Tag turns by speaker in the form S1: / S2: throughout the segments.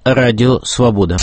S1: Радио Свобода.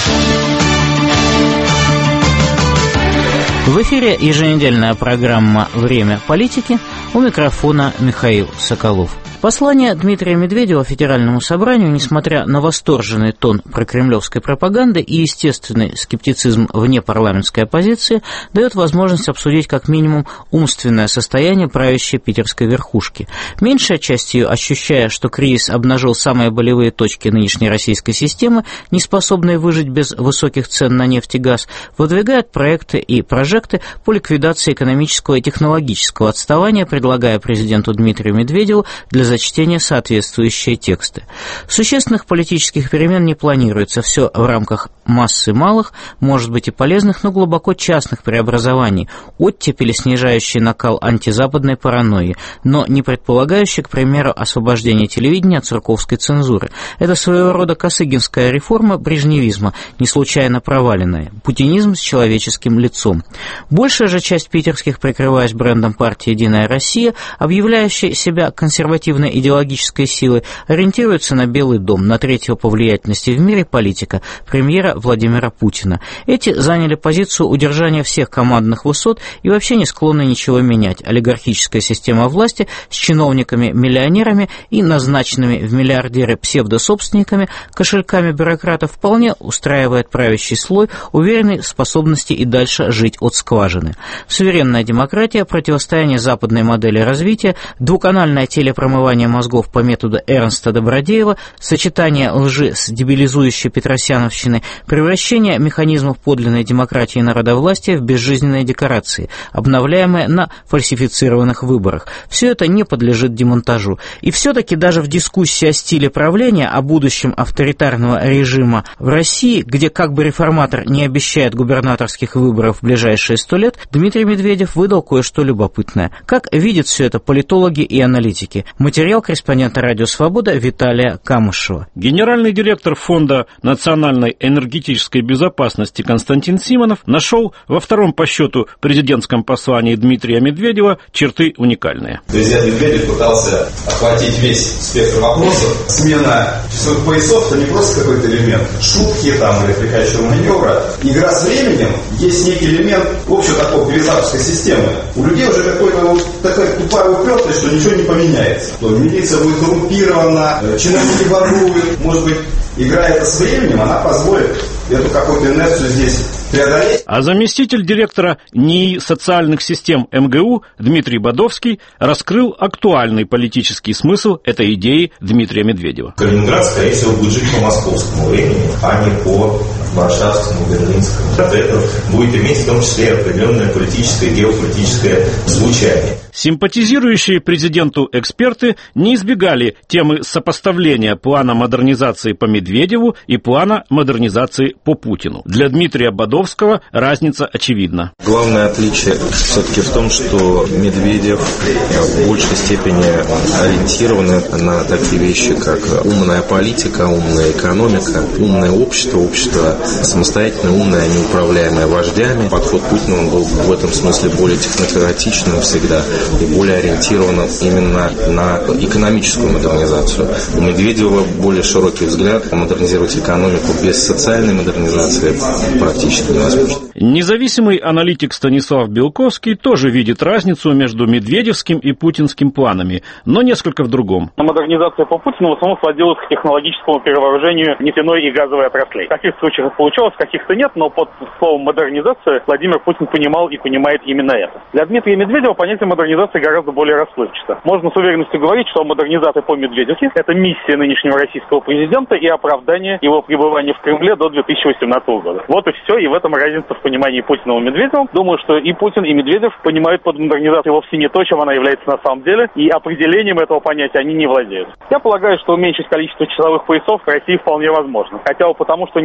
S1: В эфире еженедельная программа «Время политики». У микрофона Михаил Соколов. Послание Дмитрия Медведева Федеральному собранию, несмотря на восторженный тон прокремлевской пропаганды и естественный скептицизм внепарламентской оппозиции, дает возможность обсудить как минимум умственное состояние правящей питерской верхушки. Меньшая часть ее, ощущая, что кризис обнажил самые болевые точки нынешней российской системы, не способные выжить без высоких цен на нефть и газ, выдвигает проекты и прожекты по ликвидации экономического и технологического отставания, предлагая президенту Дмитрию Медведеву для зачтения соответствующие тексты. Существенных политических перемен не планируется, все в рамках массы малых, может быть и полезных, но глубоко частных преобразований, оттепели, снижающие накал антизападной паранойи, но не предполагающие, к примеру, освобождение телевидения от церковской цензуры. Это своего рода косыгинская реформа брежневизма, не случайно проваленная, путинизм с человеческим лицом. Большая же часть питерских, прикрываясь брендом партии «Единая Россия», объявляющей себя консервативной идеологической силой, ориентируется на Белый дом, на третьего по влиятельности в мире политика, премьера Владимира Путина. Эти заняли позицию удержания всех командных высот и вообще не склонны ничего менять. Олигархическая система власти с чиновниками-миллионерами и назначенными в миллиардеры псевдособственниками, кошельками бюрократов вполне устраивает правящий слой, уверенный в способности и дальше жить от скважины. Суверенная демократия, противостояние западной модели развития, двуканальное телепромывание мозгов по методу Эрнста Добродеева, сочетание лжи с дебилизующей петросяновщиной, превращение механизмов подлинной демократии и народовластия в безжизненные декорации, обновляемые на фальсифицированных выборах. Все это не подлежит демонтажу. И все-таки даже в дискуссии о стиле правления, о будущем авторитарного режима в России, где как бы реформатор не обещает губернаторских выборов в ближайшие 100 лет, Дмитрий Медведев выдал кое-что любопытное. Как видят все это политологи и аналитики? Материал корреспондента «Радио Свобода» Виталия Камышева.
S2: Генеральный директор Фонда национальной энергетической безопасности Константин Симонов нашел во втором по счету президентском послании Дмитрия Медведева черты уникальные.
S3: Президент Медведев пытался охватить весь спектр вопросов. Смена часовых поясов – это не просто какой-то элемент шутки там, или отвлекающего маневра. Игра с временем есть некий элемент общего такого перезапуска системы. У людей уже какой-то такая тупая упертость, что ничего не поменяется. Милиция будет коррумпирована, чиновники воруют, может быть, играя это с временем, она позволит эту какую-то инерцию здесь преодолеть.
S2: А заместитель директора НИИ социальных систем МГУ Дмитрий Бодовский раскрыл актуальный политический смысл этой идеи Дмитрия Медведева.
S3: Калининград, скорее всего, будет жить по московскому времени, а не по варшавскому, берлинскому. Это будет иметь в том числе определенное политическое и геополитическое звучание.
S2: Симпатизирующие президенту эксперты не избегали темы сопоставления плана модернизации по Медведеву и плана модернизации по Путину. Для Дмитрия Бодовского разница очевидна.
S4: Главное отличие все-таки в том, что Медведев в большей степени ориентирован на такие вещи, как умная политика, умная экономика, умное общество, общество самостоятельное, умное, а не управляемое вождями. Подход Путина он был в этом смысле более технократичным всегда и более ориентирован именно на экономическую модернизацию. У Медведева более широкий взгляд, модернизировать экономику без социальной модернизации практически невозможно.
S2: Независимый аналитик Станислав Белковский тоже видит разницу между медведевским и путинским планами, но несколько в другом.
S5: Модернизация по Путину в основном сводилась к технологическому перевооружению нефтяной и газовой отраслей. В каких случаях это получалось, в каких-то нет, но под словом модернизация Владимир Путин понимал и понимает именно это. Для Дмитрия Медведева понятие модернизации гораздо более расплывчато. Можно с уверенностью говорить, что модернизация по Медведевке – это миссия нынешнего российского президента и оправдание его пребывания в Кремле до 2018 года. Вот и все, и в этом разница в понимании Путина и Медведева. Думаю, что и Путин, и Медведев понимают под модернизацией вовсе не то, чем она является на самом деле, и определением этого понятия они не владеют. Я полагаю, что уменьшить количество часовых поясов в России вполне возможно. Хотя бы потому, что ни одна серьезная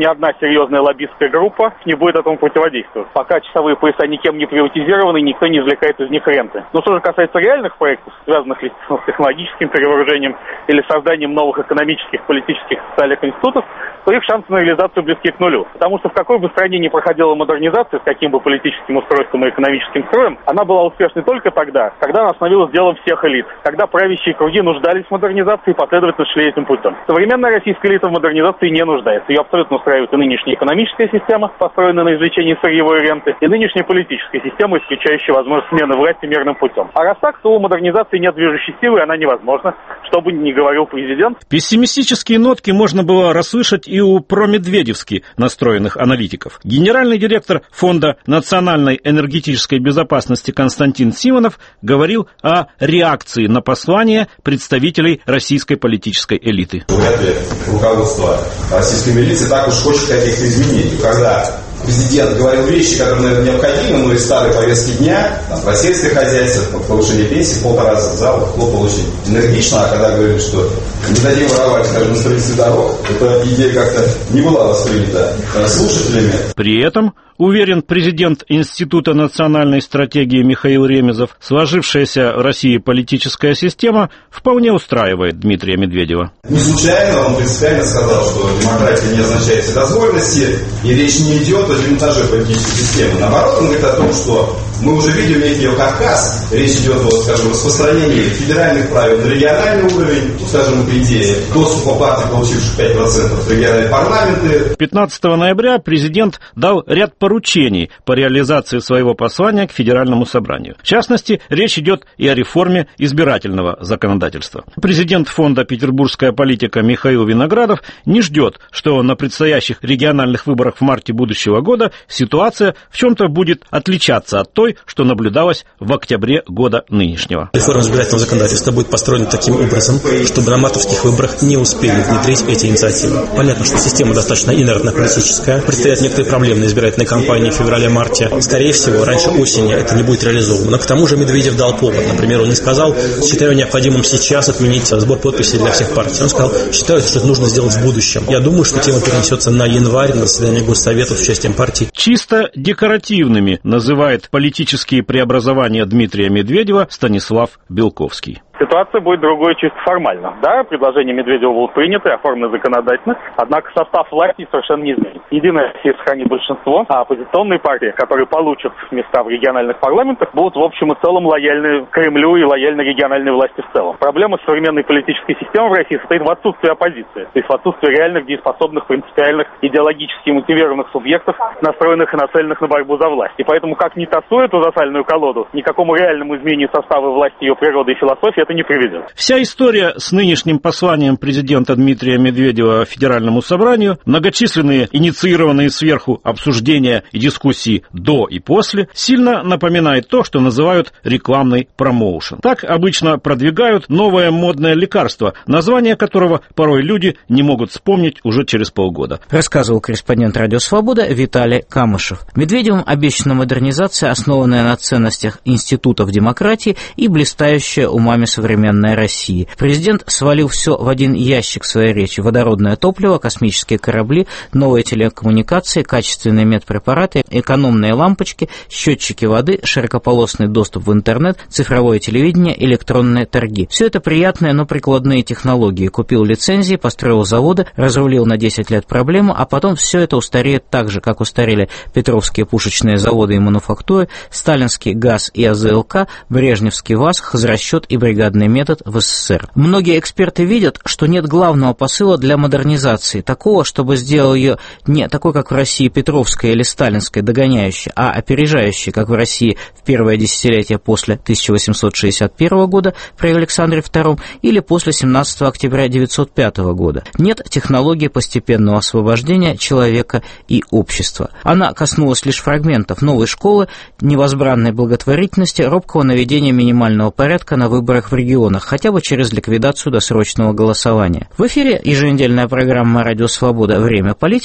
S5: серьезная лоббистская группа не будет этому противодействовать. Пока часовые пояса никем не приватизированы, никто не извлекает из них ренты. Но что же касается реальных проектов, связанных ли с технологическим перевооружением или созданием новых экономических, политических, социальных институтов, то их шансы на реализацию близки к нулю. Потому что в какой бы стране ни проходила модернизация, с каким бы политическим устройством и экономическим строем, она была успешной только тогда, когда она становилась делом всех элит, когда правящие круги нуждались в модернизации и последовательно шли этим путем. Современная российская элита в модернизации не нуждается. Ее абсолютно устраивает и нынешняя экономическая система, построенная на извлечении сырьевой ренты, и нынешняя политическая система, исключающая возможность смены власти мирным путем. А раз так, то у модернизации нет движущей силы, и она невозможна, что бы ни говорил президент.
S2: Пессимистические нотки можно было расслышать и у промедведевски настроенных аналитиков. Генеральный директор Фонда национальной энергетической безопасности Константин Симонов говорил о реакции на послание представителей российской политической элиты.
S3: Вряд ли руководство российской милиции так уж хочет каких-то изменений. Когда президент говорил вещи, которые, наверное, необходимы, но из старой повестки дня, про сельское хозяйство, повышение пенсии в 1,5 раза, зал хлопал очень энергично, а когда говорили, что не дадим воровать, скажем, на строительстве дорог, эта идея как-то не была воспринята слушателями.
S2: При этом, уверен президент Института национальной стратегии Михаил Ремезов, сложившаяся в России политическая система вполне устраивает Дмитрия Медведева.
S3: Не случайно он принципиально сказал, что демократия не означает вседозволенности, и речь не идет о демонтаже политической системы. Наоборот, он говорит о том, что мы уже видим некий ее Кавказ, речь идет о, скажем, распространении федеральных правил на региональный уровень, скажем, по идее, доступа партий, получивших 5% в региональные парламенты.
S2: 15 ноября президент дал ряд поручений по реализации своего послания к Федеральному собранию. В частности, речь идет и о реформе избирательного законодательства. Президент фонда «Петербургская политика» Михаил Виноградов не ждет, что на предстоящих региональных выборах в марте будущего года ситуация в чем-то будет отличаться от той, что наблюдалось в октябре года нынешнего.
S6: Реформа избирательного законодательства будет построена таким образом, чтобы на мартовских выборах не успели внедрить эти инициативы. Понятно, что система достаточно инертно-политическая. Предстоят некоторые проблемы на избирательной кампании в феврале-марте. Скорее всего, раньше осени это не будет реализовано. К тому же Медведев дал повод. Например, он не сказал, считаю необходимым сейчас отменить сбор подписей для всех партий. Он сказал, считаю, что это нужно сделать в будущем. Я думаю, что тема перенесется на январь, на заседание Госсовета с участием партий.
S2: Чисто декоративными называет политические преобразования Дмитрия Медведева Станислав Белковский.
S5: Ситуация будет другой чисто формально. Да, предложения Медведева будут приняты, оформлены законодательно, однако состав власти совершенно не изменится. Единая Россия сохранит большинство, а оппозиционные партии, которые получат места в региональных парламентах, будут в общем и целом лояльны Кремлю и лояльны региональной власти в целом. Проблема современной политической системы в России состоит в отсутствии оппозиции, то есть в отсутствии реальных, дееспособных, принципиальных, идеологически мотивированных субъектов, настроенных и нацеленных на борьбу за власть. И поэтому, как ни тасуя эту засальную колоду, никакому реальному изменению состава власти, ее природы и философии это не приведет.
S2: Вся история с нынешним посланием президента Дмитрия Медведева Федеральному собранию, многочисленные инициированные сверху обсуждения и дискуссии до и после, сильно напоминает то, что называют рекламный промоушен. Так обычно продвигают новое модное лекарство, название которого порой люди не могут вспомнить уже через полгода.
S1: Рассказывал корреспондент «Радио Свобода» Виталий Камышев. Медведевым обещана модернизация, основанная на ценностях институтов демократии и блистающая умами современной России. Президент свалил все в один ящик в своей речи: водородное топливо, космические корабли, новые телекоммуникации, качественные медпрепараты, экономные лампочки, счетчики воды, широкополосный доступ в интернет, цифровое телевидение, электронные торги. Все это приятные, но прикладные технологии. Купил лицензии, построил заводы, разрулил на 10 лет проблему, а потом все это устареет так же, как устарели Петровские пушечные заводы и мануфактуры, сталинский ГАЗ и АЗЛК, брежневский ВАЗ, хозрасчет и бригадный метод в СССР. Многие эксперты видят, что нет главного посыла для модернизации, такого, чтобы сделал ее не такой, как в России Петровская или Сталинская, догоняющей, а опережающей, как в России в первое десятилетие после 1861 года при Александре II или после 17 октября 1905 года. Нет технологии постепенного освобождения человека и общества. Она коснулась лишь фрагментов новой школы, невозбранной благотворительности, робкого наведения минимального порядка на выборах в регионах, хотя бы через ликвидацию досрочного голосования. В эфире еженедельная программа «Радио Свобода. Время политики». У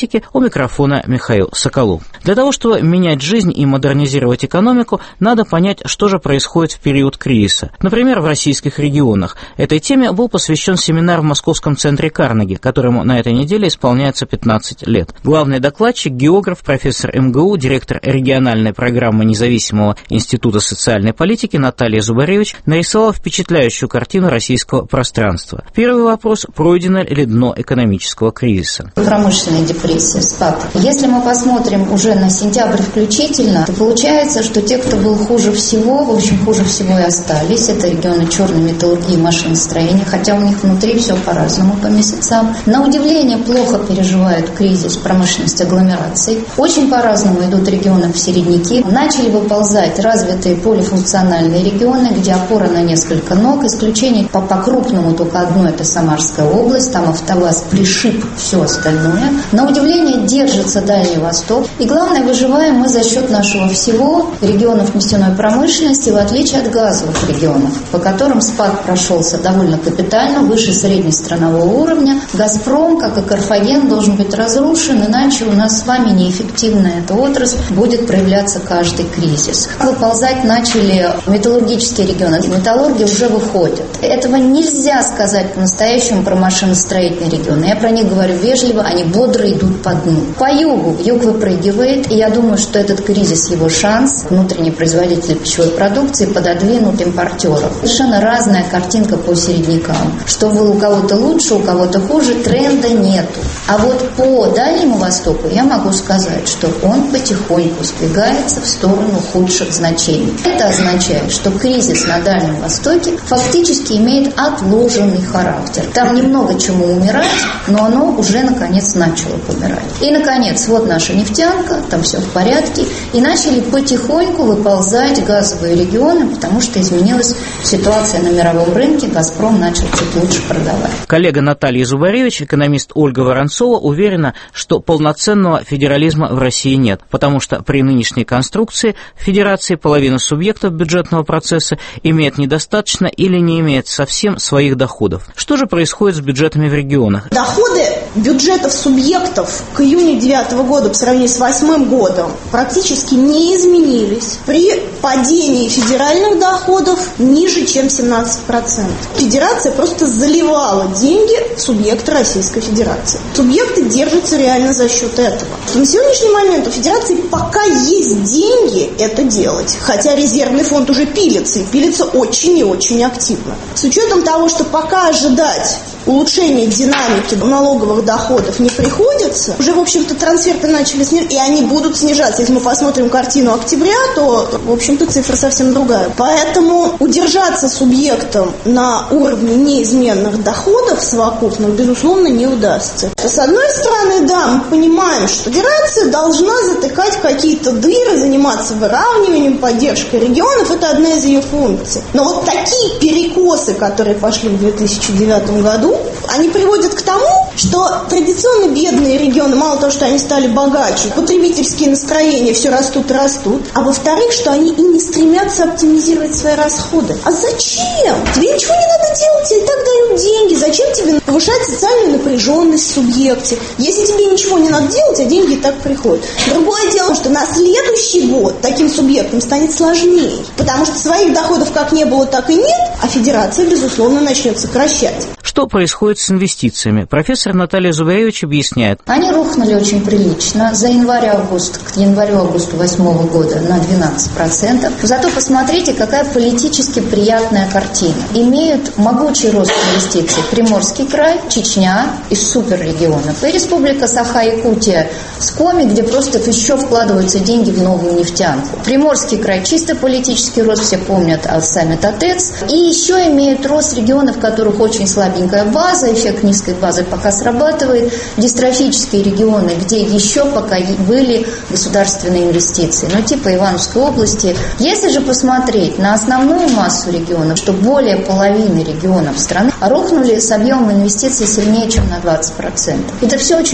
S1: микрофона Михаил Соколов. Для того, чтобы менять жизнь и модернизировать экономику, надо понять, что же происходит в период кризиса. Например, в российских регионах. Этой теме был посвящен семинар в Московском центре Карнеги, которому на этой неделе исполняется 15 лет. Главный докладчик, географ, профессор МГУ, директор региональной программы Независимого института социальной политики Наталья Зубаревич нарисовала впечатляющую картину российского пространства. Первый вопрос: пройдено ли дно экономического кризиса?
S7: Промышленная депрессия, спад. Если мы посмотрим уже на сентябрь включительно, то получается, что те, кто был хуже всего, в общем, хуже всего и остались. Это регионы черной металлургии и машиностроения, хотя у них внутри все по-разному по месяцам. На удивление плохо переживают кризис промышленности агломераций. Очень по-разному идут регионы в середняки. Начали выползать развитые полифункциональные регионы, где опора на несколько ног. Исключение по-крупному только одно – это Самарская область. Там АвтоВАЗ пришиб все остальное. На удивление держится Дальний Восток. И главное, выживаем мы за счет нашего всего регионов нефтяной промышленности, в отличие от газовых регионов, по которым спад прошелся довольно капитально, выше среднестранового уровня. «Газпром», как и «Карфаген», должен быть разрушен, иначе у нас с вами неэффективная эта отрасль, будет проявляться каждый кризис. Выползать начали металлургические регионы. Металлурги уже выходят. Этого нельзя сказать по-настоящему про машиностроительные регионы. Я про них говорю вежливо, они бодро идут по дну. По югу юг выпрыгивает, и я думаю, что этот кризис его шанс. Внутренние производители пищевой продукции пододвинут импортеров. Совершенно разная картинка по середнякам. Что у кого-то лучше, у кого-то хуже, тренда нету. А вот по Дальнему Востоку я могу сказать, что он потихоньку сдвигается в сторону худших значений. Это означает, что кризис на Дальнем Востоке фактически имеет отложенный характер. Там немного чему умирать, но оно уже наконец начало помирать. И наконец, вот наша нефтянка, там все в порядке, и начали потихоньку выползать газовые регионы, потому что изменилась ситуация на мировом рынке, «Газпром» начал чуть лучше продавать.
S1: Коллега Наталья Зубаревич, экономист Ольга Воронцова, уверена, что полноценного федерализма в России нет, потому что при нынешней конструкции в федерации половина субъектов бюджетного процесса имеет недостаточно или не имеет совсем своих доходов. Что же происходит с бюджетами в регионах?
S8: Доходы бюджетов субъектов к июню 2009 года по сравнению с 2008 годом практически не изменились. При падении федеральных доходов ниже, чем 17%. Федерация просто заливала деньги в субъекты Российской Федерации. Субъекты держатся реально за счет этого. На сегодняшний момент у Федерации пока есть деньги это делать, хотя резервный фонд уже пилится, и пилится очень и очень активно. С учетом того, что пока ожидать улучшения динамики налоговых доходов не приходится, уже, в общем-то, трансферты начали снижаться, и они будут снижаться. Если мы посмотрим картину октября, то, в общем-то, цифра совсем другая. Поэтому удержаться субъектом на уровне неизменных доходов совокупных, безусловно, не удастся. С одной стороны, да, мы понимаем, что федерация должна затыкать какие-то дыры, заниматься выравниванием, поддержкой регионов, это одна из ее функций. Но вот такие перекосы, которые пошли в 2009 году, они приводят к тому, что традиционно бедные регионы, мало того, что они стали богаче, потребительские настроения все растут и растут, а во-вторых, что они и не стремятся оптимизировать свои расходы. А зачем? Тебе ничего не надо делать, тебе и так дают деньги. Зачем тебе повышать социальную напряженность в субъекте? Если тебе ничего не надо делать, а деньги и так приходят. Другое дело, что на следующий год таким субъектам станет сложнее, потому что своих доходов как не было, так и нет, а федерация, безусловно, начнет сокращать.
S1: Что происходит с инвестициями? Профессор Наталья Зубаревич объясняет.
S7: Они рухнули очень прилично за январь-август, к январю-августу 2008 года на 12%. Зато посмотрите, какая политически приятная картина. Имеют могучий рост инвестиций Приморский край, Чечня из суперрегионов и Республика Саха-Якутия с Коми, где просто еще вкладываются деньги в новую нефтянку. Приморский край чисто политический рост, все помнят саммит АТЭЦ. И еще имеют рост регионов, в которых очень слабенькая база, эффект низкой базы пока срабатывает, дистрофические регионы, где еще пока были государственные инвестиции, ну типа Ивановской области. Если же посмотреть на основную массу регионов, что более половины регионов страны рухнули с объемом инвестиций сильнее, чем на 20%. Это все очень четко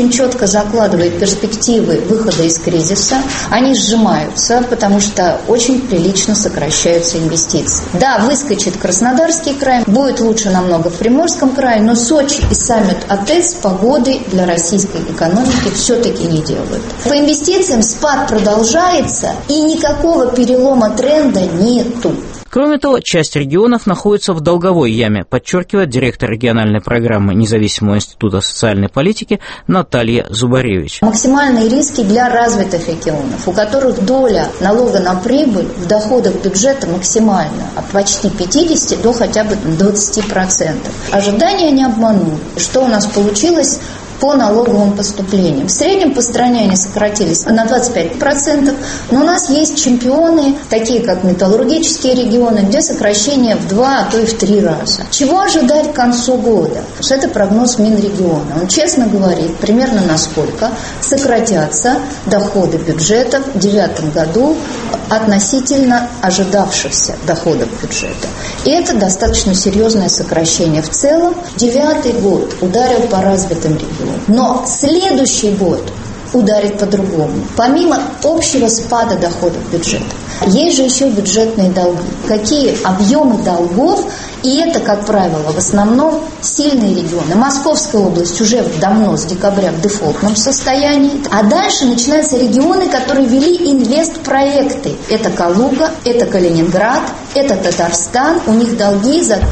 S7: четко закладывает перспективы выхода из кризиса, они сжимаются, потому что очень прилично сокращаются инвестиции. Да, выскочит Краснодарский край, будет лучше намного в Приморском крае, но Сочи и саммит АТЭС погоды для российской экономики все-таки не делают. По инвестициям спад продолжается, и никакого перелома тренда нету.
S1: Кроме того, часть регионов находится в долговой яме, подчеркивает директор региональной программы Независимого института социальной политики Наталья Зубаревич.
S7: Максимальные риски для развитых регионов, у которых доля налога на прибыль в доходах бюджета максимальна, от почти 50 до хотя бы 20%. Ожидания не обманули. Что у нас получилось по налоговым поступлениям? В среднем по стране они сократились на 25%, но у нас есть чемпионы, такие как металлургические регионы, где сокращение в 2, а то и в 3 раза. Чего ожидать к концу года? Это прогноз Минрегиона. Он честно говорит, примерно насколько сократятся доходы бюджета в 2009 году относительно ожидавшихся доходов бюджета. И это достаточно серьезное сокращение. В целом 2009 год ударил по развитым регионам. Но следующий год ударит по-другому. Помимо общего спада доходов бюджета, есть же еще бюджетные долги. Какие объемы долгов, и это, как правило, в основном сильные регионы. Московская область уже давно, с декабря, в дефолтном состоянии. А дальше начинаются регионы, которые вели инвестпроекты. Это Калуга, это Калининград, это Татарстан. У них долги за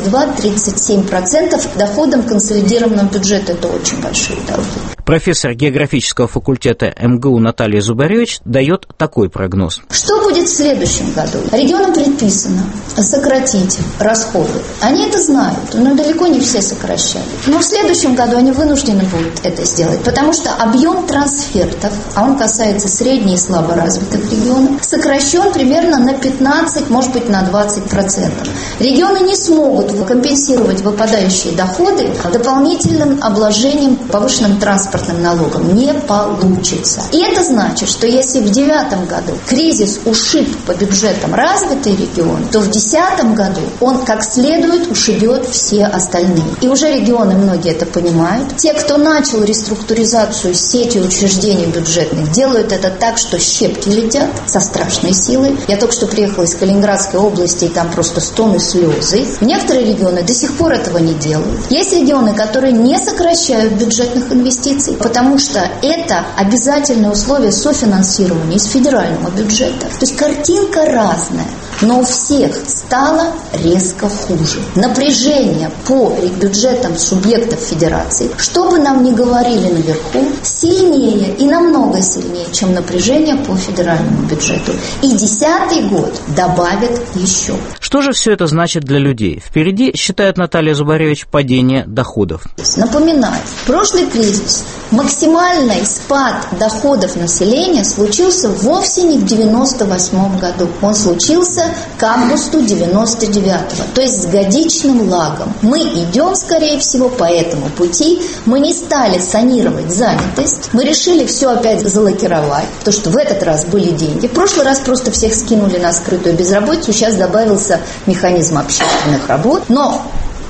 S7: 32-37% доходом консолидированного бюджета. Это очень большие долги.
S1: Профессор географического факультета МГУ Наталья Зубаревич дает такой прогноз.
S7: Что будет в следующем году? Регионам предписано сократить расходы. Они это знают, но далеко не все сокращают. Но в следующем году они вынуждены будут это сделать, потому что объем трансфертов, а он касается средне- и слаборазвитых регионов, сокращен примерно на 15, может быть, на 20%. Регионы не смогут компенсировать выпадающие доходы дополнительным обложением, повышенным транспортным налогом. Не получится. И это значит, что если в 2009 году кризис ушиб по бюджетам развитые регионы, то в 2010 году он как следует ушибет все остальные. И уже регионы многие это понимают. Те, кто начал реструктуризацию сети учреждений бюджетных, делают это так, что щепки летят со страшной силой. Я только что приехала из Калининградской области, и там просто стон и слезы. Некоторые регионы до сих пор этого не делают. Есть регионы, которые не сокращают бюджетных инвестиций, потому что это обязательное условие софинансирования из федерального бюджета. То есть картинка разная. Но у всех стало резко хуже. Напряжение по бюджетам субъектов федерации, что бы нам ни говорили наверху, сильнее и намного сильнее, чем напряжение по федеральному бюджету. И 2010 год добавит еще.
S1: Что же все это значит для людей? Впереди, считает Наталья Зубаревич, падение доходов.
S7: Напоминаю, прошлый кризис, максимальный спад доходов населения случился вовсе не в 1998 году. Он случился к августу 1999-го, то есть с годичным лагом. Мы идем, скорее всего, по этому пути. Мы не стали санировать занятость. Мы решили все опять залокировать, потому что в этот раз были деньги. В прошлый раз просто всех скинули на скрытую безработицу. Сейчас добавился механизм общественных работ. Но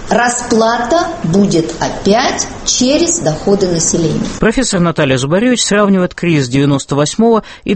S7: расплата будет опять через доходы населения.
S1: Профессор Наталья Зубаревич сравнивает кризис 1998 и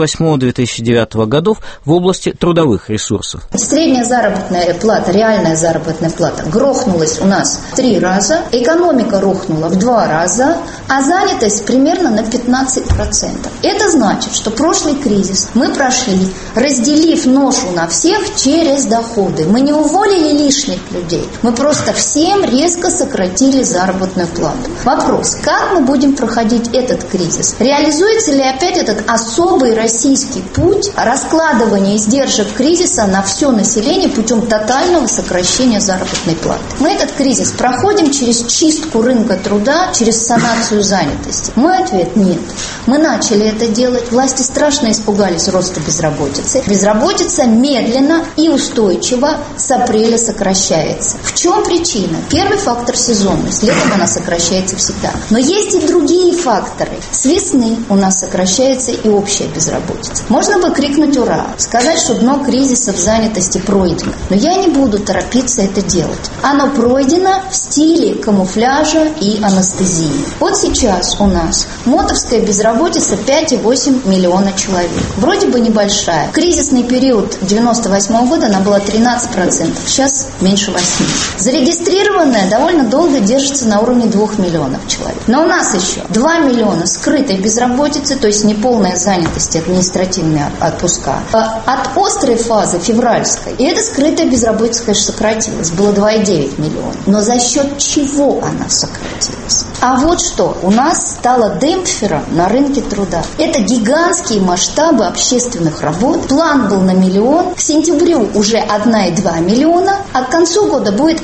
S1: 2008-2009 годов в области трудовых ресурсов.
S7: Средняя заработная плата, реальная заработная плата грохнулась у нас в 3 раза, экономика рухнула в 2 раза, а занятость примерно на 15%. Это значит, что прошлый кризис мы прошли, разделив ношу на всех через доходы. Мы не уволили лишних людей, мы просто всем резко сократили заработную плату. Вопрос, как мы будем проходить этот кризис? Реализуется ли опять этот особый российский путь раскладывания издержек кризиса на все население путем тотального сокращения заработной платы? Мы этот кризис проходим через чистку рынка труда, через санацию занятости. Мой ответ – нет. Мы начали это делать. Власти страшно испугались роста безработицы. Безработица медленно и устойчиво с апреля сокращается. В чем чем причина? Первый фактор — сезонность. Летом она сокращается всегда. Но есть и другие факторы. С весны у нас сокращается и общая безработица. Можно бы крикнуть «Ура!», сказать, что дно кризиса в занятости пройдено. Но я не буду торопиться это делать. Оно пройдено в стиле камуфляжа и анестезии. Вот сейчас у нас мотовская безработица 5,8 миллиона человек. Вроде бы небольшая. В кризисный период 1998 года она была 13%, сейчас меньше 8%. Зарегистрированная довольно долго держится на уровне 2 миллионов человек. Но у нас еще 2 миллиона скрытой безработицы, то есть неполная занятость, административные отпуска. От острой фазы, февральской, и эта скрытая безработица, конечно, сократилась. Было 2,9 миллиона. Но за счет чего она сократилась? А вот что у нас стало демпфером на рынке труда. Это гигантские масштабы общественных работ. План был на миллион. К сентябрю уже 1,2 миллиона, а к концу года будет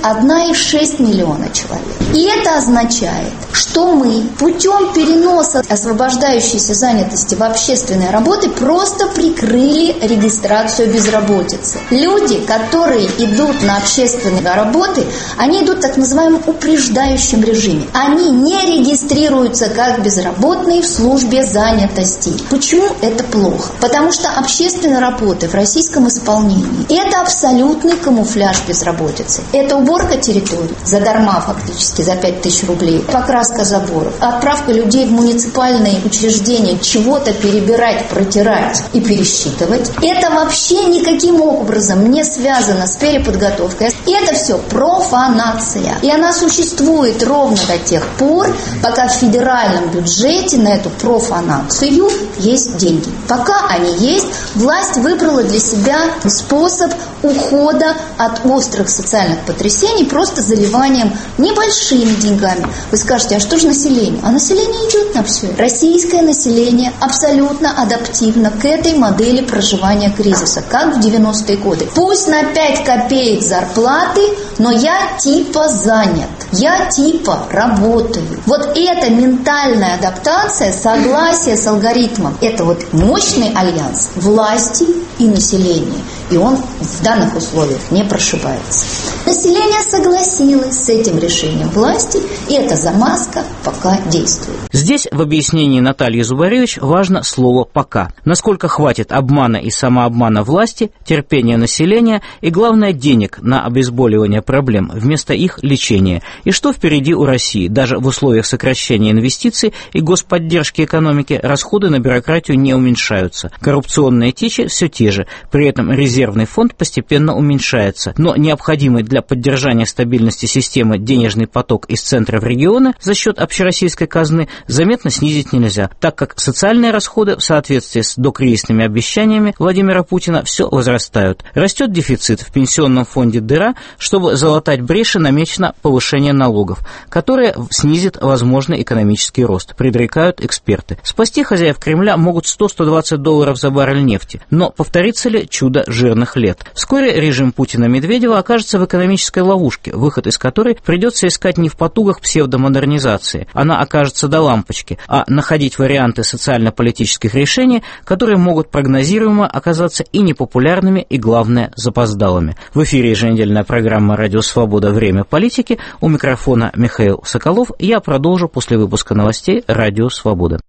S7: 1,6 миллиона человек. И это означает, что мы путем переноса освобождающейся занятости в общественные работы просто прикрыли регистрацию безработицы. Люди, которые идут на общественные работы, они идут в так называемом упреждающем режиме. Они не регистрируются как безработные в службе занятости. Почему это плохо? Потому что общественные работы в российском исполнении – это абсолютный камуфляж безработицы. Это уборка территорий задарма фактически, за 5000 рублей, покраска заборов, отправка людей в муниципальные учреждения, чего-то перебирать, протирать и пересчитывать. Это вообще никаким образом не связано с переподготовкой. И это все профанация. И она существует ровно до тех пор, пока в федеральном бюджете на эту профанацию есть деньги. Пока они есть, власть выбрала для себя способ ухода от острых социальных потрясений просто заливанием небольшими деньгами. Вы скажете, а что же население? А население идет на все. Российское население абсолютно адаптивно к этой модели проживания кризиса, как в 90-е годы. Пусть на 5 копеек зарплаты, но я типа занят, я типа работаю. Вот эта ментальная адаптация, согласие с алгоритмом, это вот мощный альянс власти и населения. И он в данных условиях не прошибается. Население согласилось с этим решением власти, и эта замазка пока действует.
S1: Здесь в объяснении Натальи Зубаревич важно слово «пока». Насколько хватит обмана и самообмана власти, терпения населения и, главное, денег на обезболивание проблем вместо их лечения. И что впереди у России? Даже в условиях сокращения инвестиций и господдержки экономики расходы на бюрократию не уменьшаются. Коррупционные течи все те же. При этом резервный фонд постепенно уменьшается. Но необходимый для поддержания стабильности системы денежный поток из центра в регионы за счет общероссийской казны заметно снизить нельзя, так как социальные расходы в соответствии с докризисными обещаниями Владимира Путина все возрастают. Растет дефицит, в пенсионном фонде дыра, чтобы залатать бреши намечено повышение налогов, которое снизит возможный экономический рост, предрекают эксперты. Спасти хозяев Кремля могут $100-120 за баррель нефти, но повторится ли чудо жирных лет? Вскоре режим Путина-Медведева окажется в экономической ловушке, выход из которой придется искать не в потугах псевдомодернизации, она окажется до лампочки, а находить варианты социально-политических решений, которые могут прогнозируемо оказаться и непопулярными, и, главное, запоздалыми. В эфире еженедельная программа «Радио Свобода. Время политики». У микрофона Михаил Соколов. Я продолжу после выпуска новостей «Радио Свобода».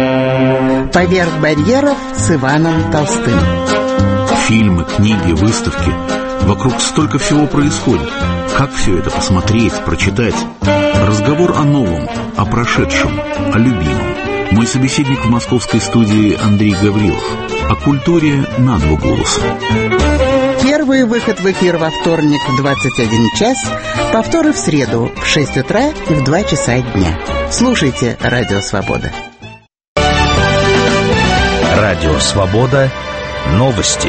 S9: «Поверх барьеров» с Иваном Толстым.
S10: Фильмы, книги, выставки. Вокруг столько всего происходит. Как все это посмотреть, прочитать? Разговор о новом, о прошедшем, о любимом. Мой собеседник в московской студии Андрей Гаврилов. О культуре на два голоса.
S9: Первый выход в эфир во вторник в 21 час, повторы в среду в 6 утра и в 2 часа дня. Слушайте «Радио Свобода».
S11: Радио Свобода. Новости.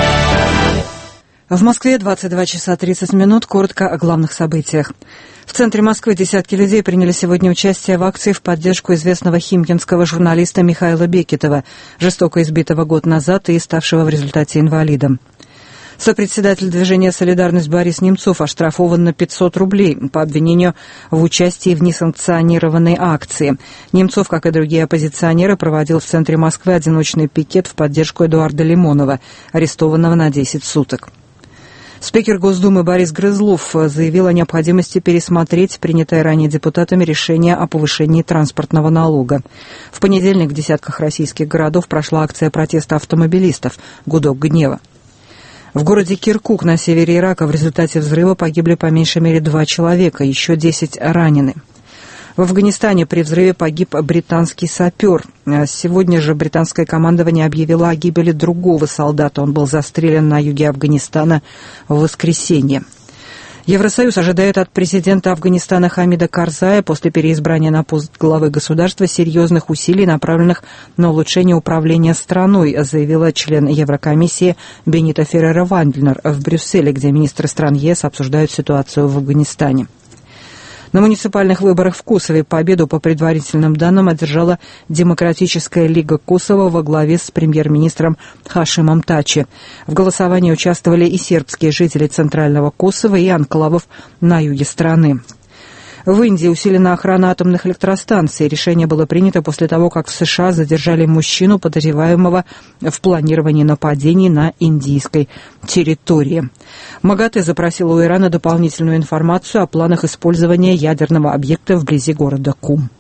S12: В Москве 22 часа 30 минут. Коротко о главных событиях. В центре Москвы десятки людей приняли сегодня участие в акции в поддержку известного химкинского журналиста Михаила Бекетова, жестоко избитого год назад и ставшего в результате инвалидом. Сопредседатель движения «Солидарность» Борис Немцов оштрафован на 500 рублей по обвинению в участии в несанкционированной акции. Немцов, как и другие оппозиционеры, проводил в центре Москвы одиночный пикет в поддержку Эдуарда Лимонова, арестованного на 10 суток. Спикер Госдумы Борис Грызлов заявил о необходимости пересмотреть принятое ранее депутатами решение о повышении транспортного налога. В понедельник в десятках российских городов прошла акция протеста автомобилистов «Гудок гнева». В городе Киркук на севере Ирака в результате взрыва погибли по меньшей мере 2 человека, еще 10 ранены. В Афганистане при взрыве погиб британский сапер. Сегодня же британское командование объявило о гибели другого солдата. Он был застрелен на юге Афганистана в воскресенье. Евросоюз ожидает от президента Афганистана Хамида Карзая после переизбрания на пост главы государства серьезных усилий, направленных на улучшение управления страной, заявила член Еврокомиссии Бенита Феррера-Вальднер в Брюсселе, где министры стран ЕС обсуждают ситуацию в Афганистане. На муниципальных выборах в Косове победу по предварительным данным одержала Демократическая лига Косово во главе с премьер-министром Хашимом Тачи. В голосовании участвовали и сербские жители Центрального Косово, и анклавов на юге страны. В Индии усилена охрана атомных электростанций. Решение было принято после того, как в США задержали мужчину, подозреваемого в планировании нападений на индийской территории. МАГАТЭ запросила у Ирана дополнительную информацию о планах использования ядерного объекта вблизи города Кум.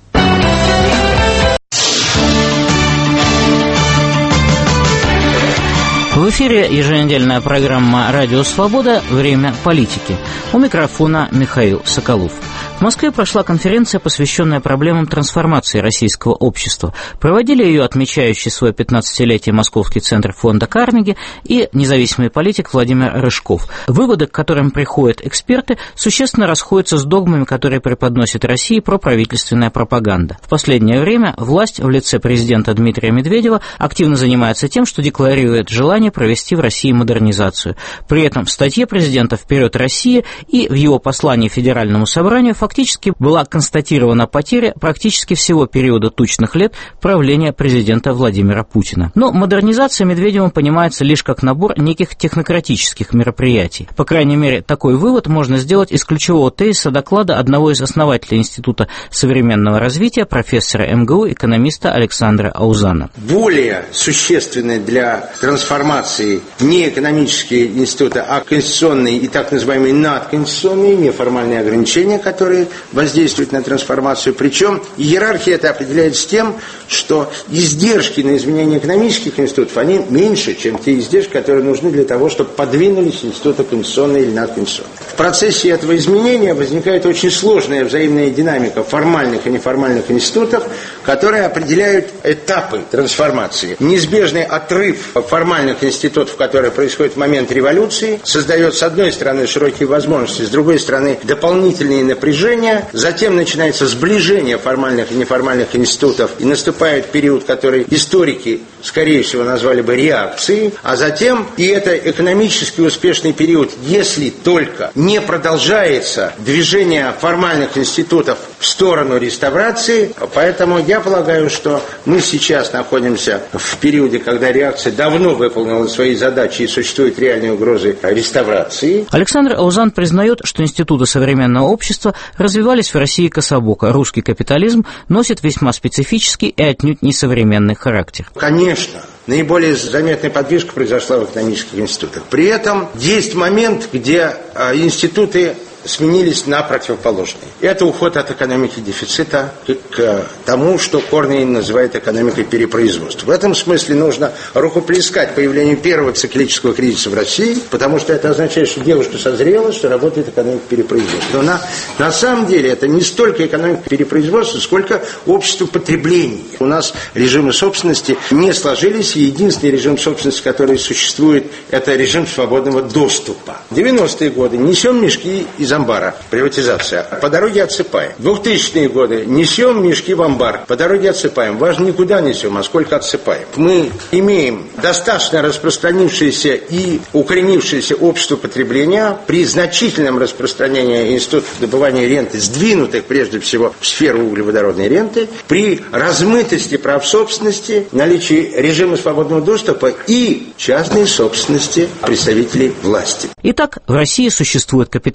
S1: В эфире еженедельная программа «Радио Свобода. Время политики». У микрофона Михаил Соколов. В Москве прошла конференция, посвященная проблемам трансформации российского общества. Проводили ее отмечающий свое 15-летие Московский центр фонда Карнеги и независимый политик Владимир Рыжков. Выводы, к которым приходят эксперты, существенно расходятся с догмами, которые преподносит России проправительственная пропаганда. В последнее время власть в лице президента Дмитрия Медведева активно занимается тем, что декларирует желание провести в России модернизацию. При этом в статье президента «Вперед, Россия» и в его послании Федеральному собранию фактически была констатирована потеря практически всего периода тучных лет правления президента Владимира Путина. Но модернизация Медведевым понимается лишь как набор неких технократических мероприятий. По крайней мере, такой вывод можно сделать из ключевого тезиса доклада одного из основателей Института современного развития, профессора МГУ, экономиста Александра Аузана.
S13: Более существенные для трансформации не экономические институты, а конституционные и так называемые надконституционные неформальные ограничения, которые воздействуют на трансформацию. Причем иерархия это определяется тем, что издержки на изменение экономических институтов, они меньше, чем те издержки, которые нужны для того, чтобы подвинулись институты конституционные или надконституционные. В процессе этого изменения возникает очень сложная взаимная динамика формальных и неформальных институтов, которые определяют этапы трансформации. Неизбежный отрыв формальных институтов, который происходит в момент революции, создает, с одной стороны, широкие возможности, с другой стороны, дополнительные напряжения, затем начинается сближение формальных и неформальных институтов, и наступает период, который историки, скорее всего, назвали бы реакцией, а затем, и это экономически успешный период, если только не продолжается движение формальных институтов в сторону реставрации, поэтому я полагаю, что мы сейчас находимся в периоде, когда реакция давно выполнила свои задачи и существуют реальные угрозы реставрации.
S1: Александр Аузан признает, что институты современного общества развивались в России кособоко. Русский капитализм носит весьма специфический и отнюдь несовременный характер.
S13: Конечно, наиболее заметная подвижка произошла в экономических институтах. При этом есть момент, где институты сменились на противоположные. Это уход от экономики дефицита к тому, что Корнеин называет экономикой перепроизводства. В этом смысле нужно рукоплескать появлению первого циклического кризиса в России, потому что это означает, что девушка созрела, что работает экономика перепроизводства. Но на самом деле это не столько экономика перепроизводства, сколько общество потребления. У нас режимы собственности не сложились, и единственный режим собственности, который существует, это режим свободного доступа. В 90-е годы несем мешки из амбара, приватизация. По дороге отсыпаем. 2000-е годы несем мешки в амбар, по дороге отсыпаем. Важно, не куда несем, а сколько отсыпаем. Мы имеем достаточно распространившееся и укоренившееся общество потребления при значительном распространении институтов добывания ренты, сдвинутых прежде всего в сферу углеводородной ренты, при размытости прав собственности, наличии режима свободного доступа и частной собственности представителей власти.
S1: Итак, в России существует капитализм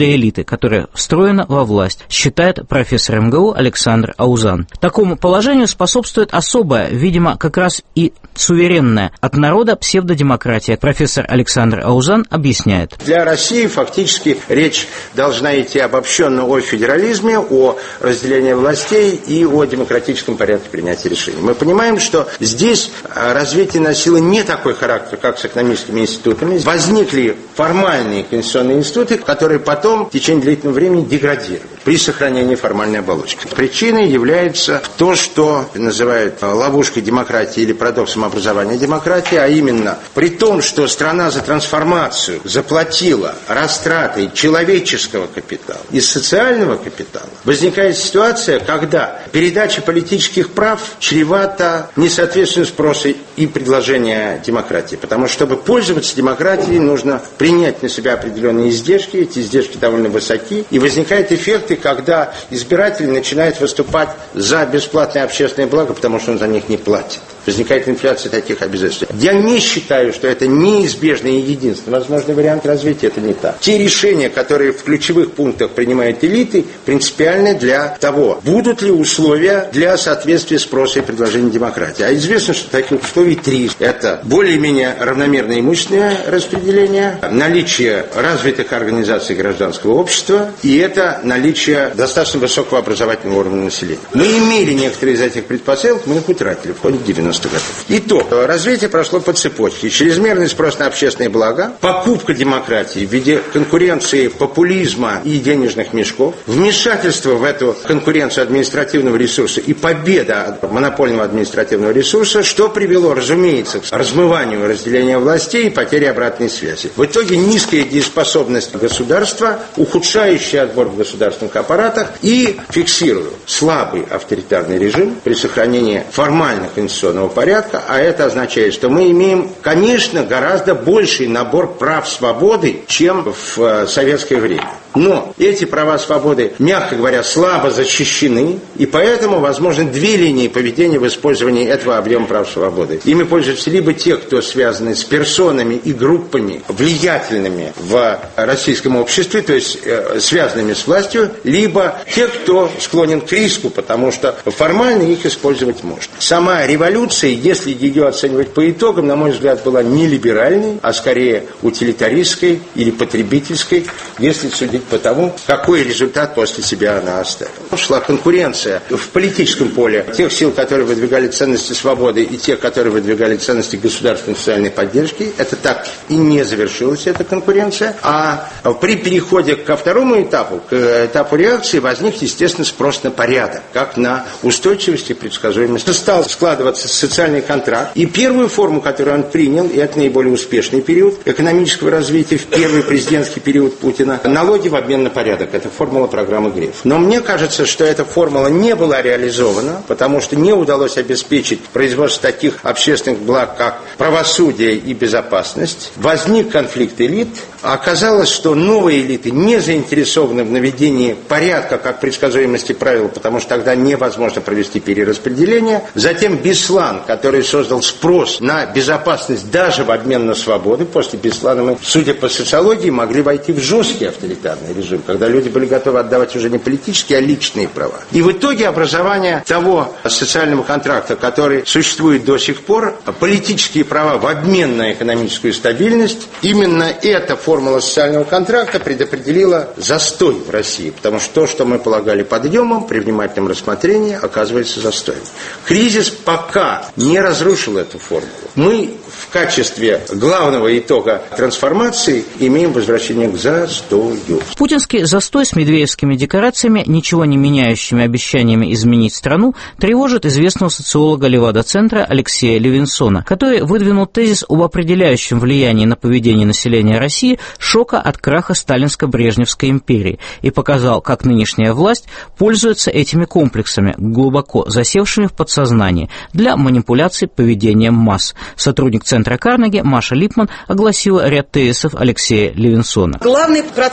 S1: для элиты, которая встроена во власть, считает профессор МГУ Александр Аузан. Такому положению способствует особая, видимо, как раз и суверенная от народа псевдодемократия. Профессор Александр Аузан объясняет.
S13: Для России фактически речь должна идти обобщенно о федерализме, о разделении властей и о демократическом порядке принятия решений. Мы понимаем, что здесь развитие носило не такой характер, как с экономическими институтами. Возникли формальные конституционные институты, которые потом в течение длительного времени деградировали при сохранении формальной оболочки. Причиной является то, что называют ловушкой демократии или парадоксом образования демократии, а именно при том, что страна за трансформацию заплатила растратой человеческого капитала и социального капитала, возникает ситуация, когда передача политических прав чревата несоответствием спроса и предложения демократии. Потому что, чтобы пользоваться демократией, нужно принять на себя определенные издержки, эти издержки довольно высоки, и возникают эффекты, когда избиратель начинает выступать за бесплатное общественное благо, потому что он за них не платит. Возникает инфляция таких обязательств. Я не считаю, что это неизбежный и единственный возможный вариант развития. Это не так. Те решения, которые в ключевых пунктах принимают элиты, принципиальны для того, будут ли условия для соответствия спроса и предложения демократии. А известно, что таких условий три. Это более-менее равномерное имущественное распределение, наличие развитых организаций гражданского общества и это наличие достаточно высокого образовательного уровня населения. Мы имели некоторые из этих предпосылок, мы их утратили в ходе 90-х годов. Итог. Развитие прошло по цепочке. Чрезмерный спрос на общественные блага, покупка демократии в виде конкуренции, популизма и денежных мешков, вмешательство в эту конкуренцию административного ресурса и победа от монопольного административного ресурса, что привело, разумеется, к размыванию разделения властей и потере обратной связи. В итоге низкая дееспособность государства, ухудшающий отбор в государственных аппаратах и, фиксирую, слабый авторитарный режим при сохранении формальных конституционного порядка, а это означает, что мы имеем, конечно, гораздо больший набор прав свободы, чем в советское время. Но эти права свободы, мягко говоря, слабо защищены, и поэтому возможны две линии поведения в использовании этого объема прав свободы. Ими пользуются либо те, кто связаны с персонами и группами, влиятельными в российском обществе, то есть связанными с властью, либо те, кто склонен к риску, потому что формально их использовать можно. Сама революция, если ее оценивать по итогам, на мой взгляд, была не либеральной, а скорее утилитаристской или потребительской, если судить по тому, какой результат после себя она оставила. Шла конкуренция в политическом поле тех сил, которые выдвигали ценности свободы, и тех, которые выдвигали ценности государственной социальной поддержки. Это так и не завершилась, эта конкуренция. А при переходе ко второму этапу, к этапу реакции, возник, естественно, спрос на порядок, как на устойчивость и предсказуемость. Стал складываться социальный контракт. И первую форму, которую он принял, и это наиболее успешный период экономического развития в первый президентский период Путина, налоги в обмен на порядок. Это формула программы Греф. Но мне кажется, что эта формула не была реализована, потому что не удалось обеспечить производство таких общественных благ, как правосудие и безопасность. Возник конфликт элит. Оказалось, что новые элиты не заинтересованы в наведении порядка, как предсказуемости правил, потому что тогда невозможно провести перераспределение. Затем Беслан, который создал спрос на безопасность даже в обмен на свободу. После Беслана мы, судя по социологии, могли войти в жесткий авторитарный режим, когда люди были готовы отдавать уже не политические, а личные права. И в итоге образование того социального контракта, который существует до сих пор, политические права в обмен на экономическую стабильность, именно эта формула социального контракта предопределила застой в России, потому что то, что мы полагали подъемом, при внимательном рассмотрении, оказывается застоем. Кризис пока не разрушил эту формулу. Мы в качестве главного итога трансформации имеем возвращение к застою.
S1: Путинский застой с медведевскими декорациями, ничего не меняющими обещаниями изменить страну, тревожит известного социолога Левада-центра Алексея Левинсона, который выдвинул тезис об определяющем влиянии на поведение населения России шока от краха сталинско-брежневской империи и показал, как нынешняя власть пользуется этими комплексами, глубоко засевшими в подсознании, для манипуляций поведением масс. Сотрудник Центра Карнеги Маша Липман огласила ряд тезисов Алексея Левинсона.
S14: Главный процесс, который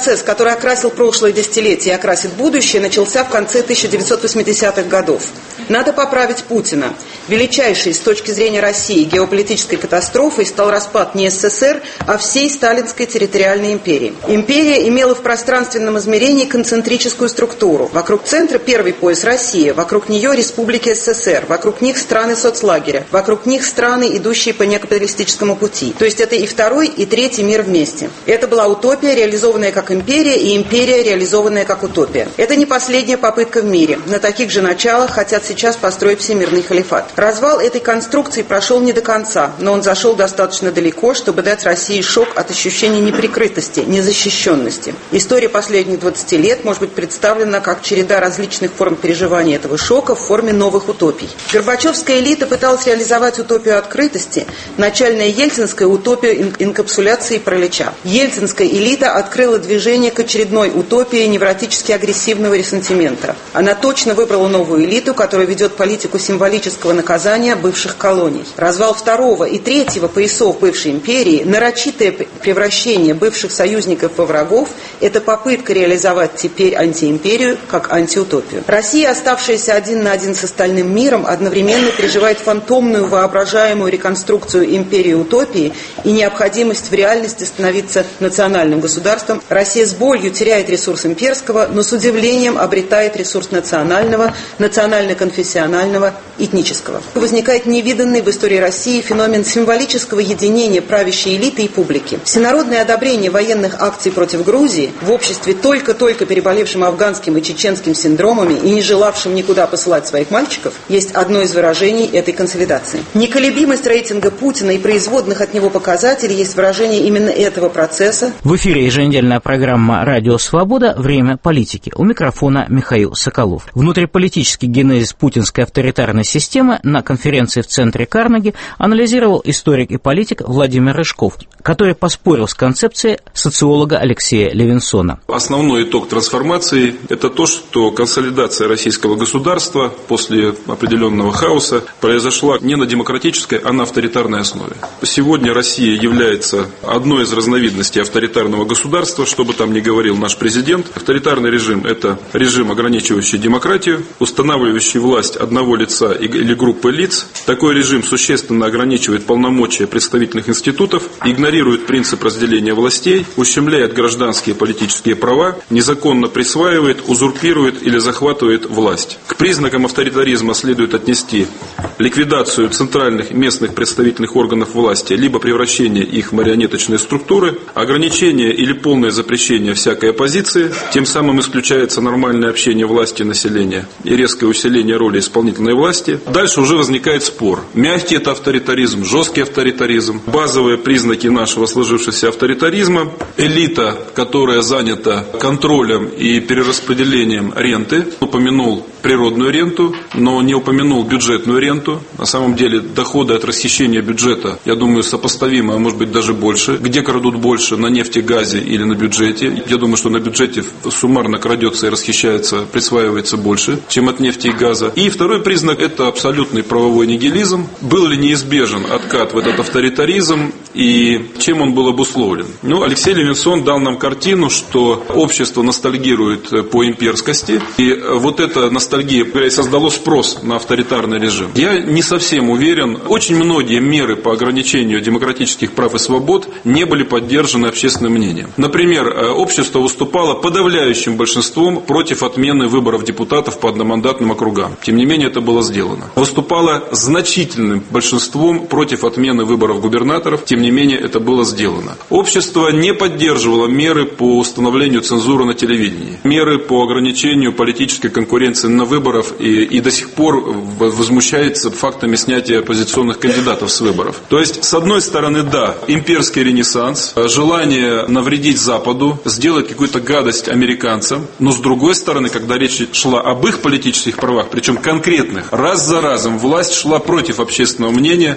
S14: который окрасил прошлое десятилетие и окрасит будущее, начался в конце 1980-х годов. Надо поправить Путина. Величайшей с точки зрения России геополитической катастрофой стал распад не СССР, а всей сталинской территориальной империи. Империя имела в пространственном измерении концентрическую структуру. Вокруг центра первый пояс Россия, вокруг нее республики СССР, вокруг них страны соцлагеря, вокруг них страны, идущие по некапиталистическому пути. То есть это и второй, и третий мир вместе. Это была утопия, реализованная как империя, и империя, реализованная как утопия. Это не последняя попытка в мире. На таких же началах хотят сейчас построить всемирный халифат. Развал этой конструкции прошел не до конца, но он зашел достаточно далеко, чтобы дать России шок от ощущения неприкрытости, незащищенности. История последних 20 лет может быть представлена как череда различных форм переживания этого шока в форме новых утопий. Горбачевская элита пыталась реализовать утопию открытости, начальная ельцинская утопию инкапсуляции и паралича. Ельцинская элита открыла движение к очередной утопии невротически агрессивного ресентимента. Она точно выбрала новую элиту, которая ведет политику символического наказания бывших колоний. Развал второго и третьего поясов бывшей империи, нарочитое превращение бывших союзников во врагов – это попытка реализовать теперь антиимперию как антиутопию. Россия, оставшаяся один на один с остальным миром, одновременно переживает фантомную воображаемую реконструкцию империи-утопии и необходимость в реальности становиться национальным государством. Россия с болью теряет ресурс имперского, но с удивлением обретает ресурс национального, национально-конфессионального, этнического. Возникает невиданный в истории России феномен символического единения правящей элиты и публики. Всенародное одобрение военных акций против Грузии в обществе, только-только переболевшим афганским и чеченским синдромами и не желавшим никуда посылать своих мальчиков, есть одно из выражений этой консолидации. Неколебимость рейтинга Путина и производных от него показателей есть выражение именно этого процесса.
S1: В эфире еженедельная программа «Радио Свобода. Время политики». У микрофона Михаил Соколов. Внутриполитический генезис путинской авторитарной системы на конференции в центре Карнеги анализировал историк и политик Владимир Рыжков, который поспорил с концепцией социолога Алексея Левинсона.
S15: Основной итог трансформации – это то, что консолидация российского государства после определенного хаоса произошла не на демократической, а на авторитарной основе. Сегодня Россия является одной из разновидностей авторитарного государства, что бы там ни говорил наш президент. Авторитарный режим – это режим, ограничивающий демократию, устанавливающий власть одного лица или группы лиц. Такой режим существенно ограничивает полномочия представительных институтов, игнорирует принцип разделения властей, ущемляет гражданские и политические права, незаконно присваивает, узурпирует или захватывает власть. К признакам авторитаризма следует отнести ликвидацию центральных и местных представительных органов власти, либо превращение их в марионеточные структуры, ограничение или полное запрещение всякой оппозиции, тем самым исключается нормальное общение власти и населения и резкое усиление роли исполнительной власти. Дальше уже возникает спор. Мягкий это авторитаризм, жесткий авторитаризм. Базовые признаки нашего сложившегося авторитаризма. Элита, которая занята контролем и перераспределением ренты. Упомянул природную ренту, но не упомянул бюджетную ренту. На самом деле доходы от расхищения бюджета, я думаю, сопоставимы, а может быть даже больше. Где крадут больше, на нефти, газе или на бюджете? Я думаю, что на бюджете суммарно крадется и расхищается, присваивается больше, чем от нефти и газа. И второй признак – это абсолютный правовой нигилизм. Был ли неизбежен откат в этот авторитаризм и чем он был обусловлен? Алексей Левинсон дал нам картину, что общество ностальгирует по имперскости, и вот эта ностальгия создало спрос на авторитарный режим. Я не совсем уверен. Очень многие меры по ограничению демократических прав и свобод не были поддержаны общественным мнением. Например, общество выступало подавляющим большинством против отмены выборов депутатов по одномандатным округам. Тем не менее, это было сделано. Выступало значительным большинством против отмены выборов губернаторов. Тем не менее, это было сделано. Общество не поддерживало меры по установлению цензуры на телевидении, меры по ограничению политической конкуренции на выборах и до сих пор возмущается фактами снятия оппозиционных кандидатов с выборов. То есть, с одной стороны, да, имперский ренессанс, желание навредить Западу, сделать какую-то гадость американцам, но с другой стороны, когда речь шла об их политических правах, причем конкретных, раз за разом власть шла против общественного мнения, поэтому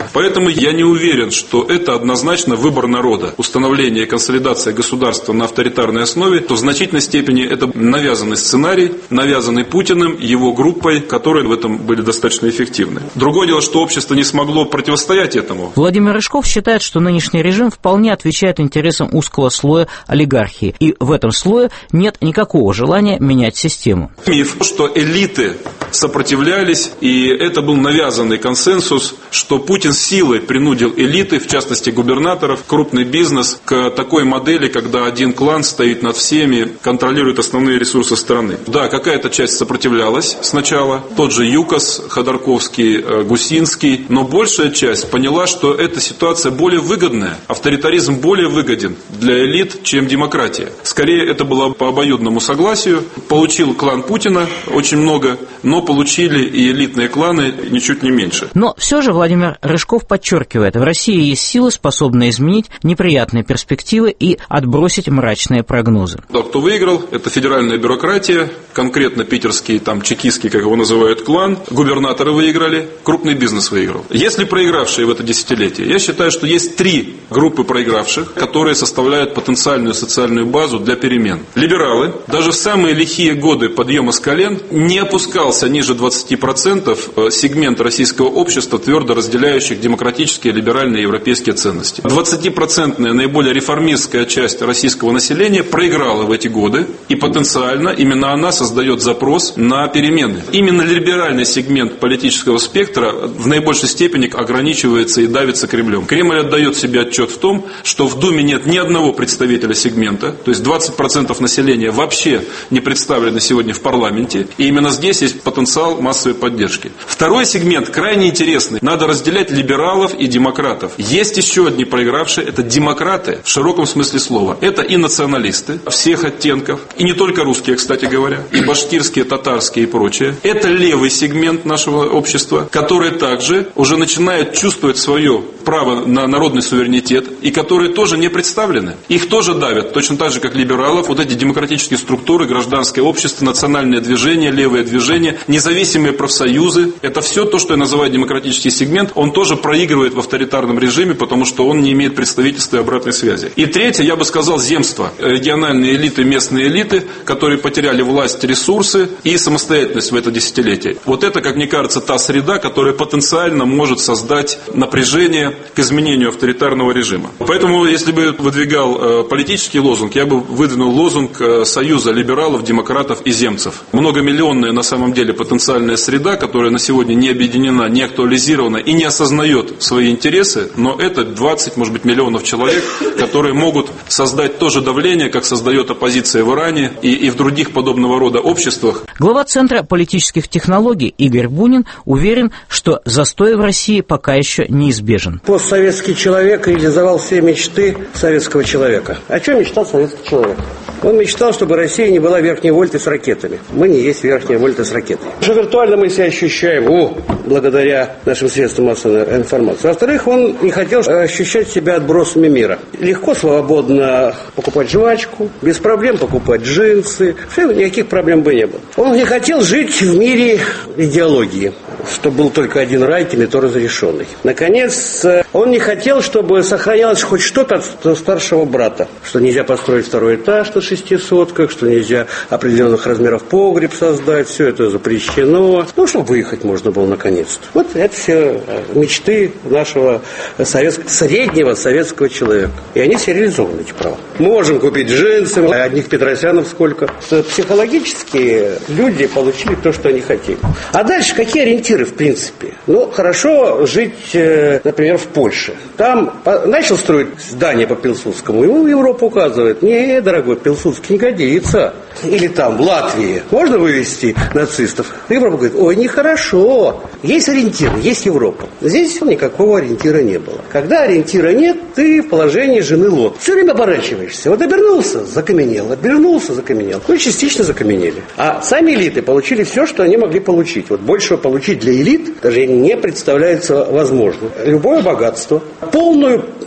S15: я не уверен, что это однозначно выбор народа. Установление и консолидация государства на авторитарной основе, то в значительной степени это навязанный сценарий, навязанный Путиным, его группой, которые в этом были достаточно эффективны. Другое дело, что общество не смогло противостоять этому.
S1: Владимир Рыжков считает, что нынешний режим вполне отвечает интересам узкого слоя олигархии, и в этом слое нет никакого желания менять систему.
S15: Миф, что элиты сопротивлялись, и это был навязанный консенсус, что Путин силой принудил элиты, в частности губернаторов, крупный бизнес, к такой модели, когда один клан стоит над всеми, контролирует основные ресурсы страны. Да, какая-то часть сопротивлялась сначала, тот же ЮКОС, Ходорковский, Гусинский, но большая часть поняла, что эта ситуация более выгодная, авторитаризм более выгоден для элит, чем демократия. Скорее, это было по обоюдному согласию. Получил клан Путина очень много, но получили и элитные кланы ничуть не меньше.
S1: Но все же Владимир Рыжков подчеркивает, в России есть силы, способные изменить неприятные перспективы и отбросить мрачные прогнозы.
S15: Да, кто выиграл, это федеральная бюрократия, конкретно питерский, там, чекистский, как его называют, клан, губернаторы выиграли, крупный бизнес выиграл. Если проигравшие в это десятилетие, я считаю, что есть три группы проигравших, которые составляют потенциальную социальную базу для перемен. Либералы, даже в самые лихие годы подъема с колен, не опускался ниже 20% сегмент российского общества, твердо разделяющих демократические, либеральные, европейские ценности. 20% наиболее реформистская часть российского населения проиграла в эти годы, и потенциально именно она создает запрос на перемены. Именно либеральный сегмент политического спектра в наибольшей степени ограничивается и давится Кремлем. Кремль отдает себе отчет в том, что в Думе нет ни одного представителя сегмента, то есть 20% населения вообще не представлены сегодня в парламенте, и именно здесь есть потенциал массовой поддержки. Второй сегмент крайне интересный. Надо разделять либералов и демократов. Есть еще одни проигравшие, это демократы в широком смысле слова. Это и националисты всех оттенков, и не только русские, кстати говоря, и башкирские, татарские и прочее. Это левый сегмент нашего общества, которые также уже начинают чувствовать свое право на народный суверенитет, и которые тоже не представлены. Их тоже давят, точно так же, как либералов, вот эти демократические структуры, гражданское общество, национальные движения, левые движения, независимые профсоюзы. Это все то, что я называю демократический сегмент, он тоже проигрывает в авторитарном режиме, потому что он не имеет представительства и обратной связи. И третье, я бы сказал, земство. Региональные элиты, местные элиты, которые потеряли власть, ресурсы и самостоятельность в это десятилетие. Вот это, как мне кажется, та среда, которая потенциально может создать напряжение к изменению авторитарного режима. Поэтому, если бы выдвигал политический лозунг, я бы выдвинул лозунг союза либералов, демократов и земцев. Многомиллионная на самом деле потенциальная среда, которая на сегодня не объединена, не актуализирована и не осознает свои интересы, но это 20, может быть, миллионов человек, которые могут создать то же давление, как создает оппозиция в Иране и в других подобного рода обществах.
S1: Глава Центра политических технологий Игорь Бунин уверен, что застой в России пока еще неизбежен.
S16: Постсоветский человек реализовал все мечты советского человека. О чем мечтал советский человек? Он мечтал, чтобы Россия не была верхней вольтой с ракетами. Мы не есть верхняя вольта с ракетой. Что виртуально мы себя ощущаем, благодаря нашим средствам массовой информации. Во-вторых, он не хотел ощущать себя отбросами мира. Легко, свободно покупать жвачку, без проблем покупать джинсы. Никаких проблем бы не было. Он не хотел жить в мире идеологии, что был только один рай, и то разрешенный. Наконец, он не хотел, чтобы сохранялось хоть что-то от старшего брата. Что нельзя построить второй этаж на 6 сотках, что нельзя определенных размеров погреб создать. Все это запрещено. Чтобы выехать можно было наконец-то. Вот это все мечты нашего среднего советского человека. И они все реализованы, эти права. Можем купить джинсы, одних Петросянов сколько. Психологически люди получили то, что они хотели. А дальше какие ориентиры, в принципе? Хорошо жить, например, в Польше. Там начал строить здание по Пилсудскому, ему Европа указывает: не, дорогой, Пилсудский не годится. Или там, в Латвии, можно вывести нацистов? Европа говорит: ой, нехорошо. Есть ориентиры, есть Европа. Здесь никакого ориентира не было. Когда ориентира нет, ты в положении жены Лот. Все время оборачиваешься. Вот обернулся, закаменел, обернулся, закаменел. Частично закаменели. А сами элиты получили все, что они могли получить. Вот большего получить для элит даже не представляется возможным. Любое богатство, полную